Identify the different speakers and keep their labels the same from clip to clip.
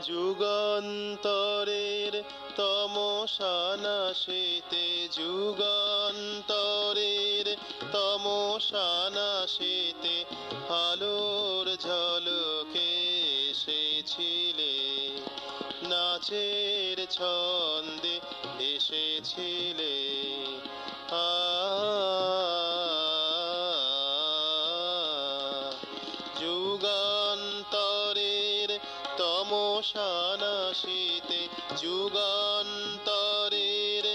Speaker 1: যুগান্তরের তমসানাশীতে, যুগান্তরের তমসানাশীতে আলোর ঝলকে এসেছিলে, নাচের ছন্দে এসেছিলে। যুগান্তরের তমসানাশীতে, যুগান্তরের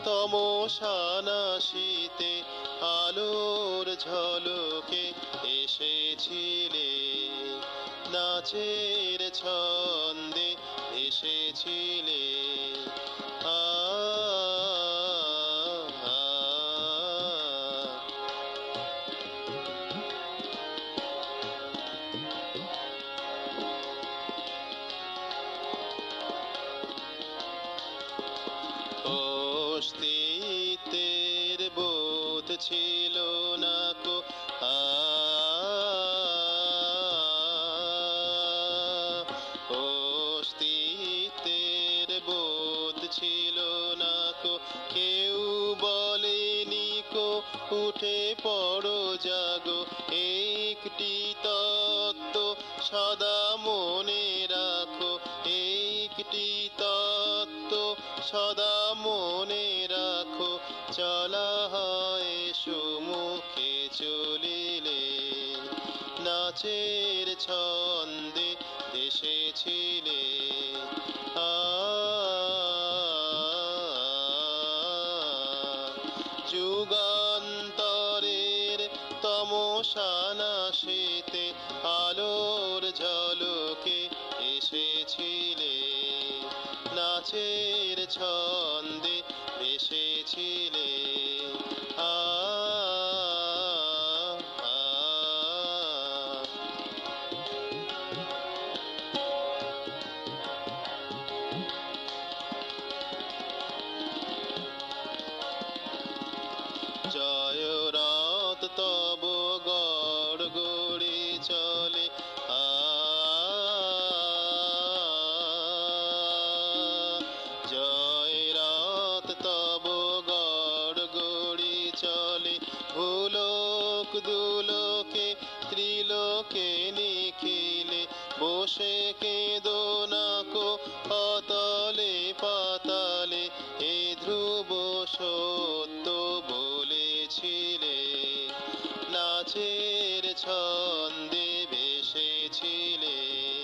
Speaker 1: তমসানাশীতে আলোর ঝলকে এসেছিলে, নাচের ছন্দে এসেছিলে। অস্তিত্বের বোধ ছিল না কো, অস্তিত্বের বোধ ছিল না কো, কেউ বলেনি কো উঠে পড়ো জাগো। একটি তত্ত্ব সদা মনে রাখো, একটি তত্ত্ব সদা মনে রাখো, চলা হয় সুমুখে চলিলে, নাচের ছন্দে এসেছিলে। যুগান্তরের তমসানাশীতে আলোর ঝলকে এসেছিলে, নাচের ছন্দে এসেছিলে। জয় রথ তব গড় গড়ে চলে, জয় রথ তব গড় গড়ে চলে। ভুলোক দুলোকে ত্রিলোকে নিখিলে, বসে কেঁদো না কো অতলে পাতালে, এ ধ্রুব সত্য বলেছিলে, নাচের ছন্দে ভেসেছিলে।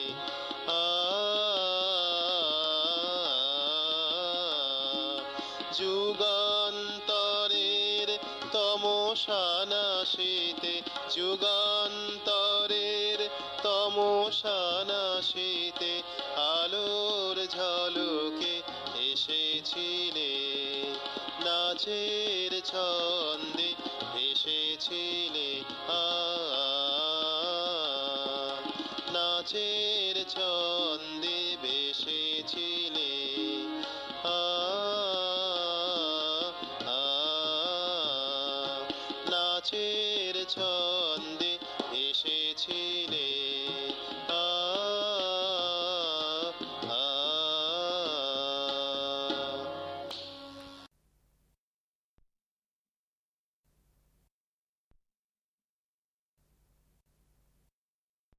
Speaker 1: যুগান্তরের তমসানাশীতে, যুগান্তরের তমসানাশীতে আলোর ঝলকে এসেছিলে, নাচের ছন্দে এসেছিলে। নাচের ছন্দে ভেসেছিলে।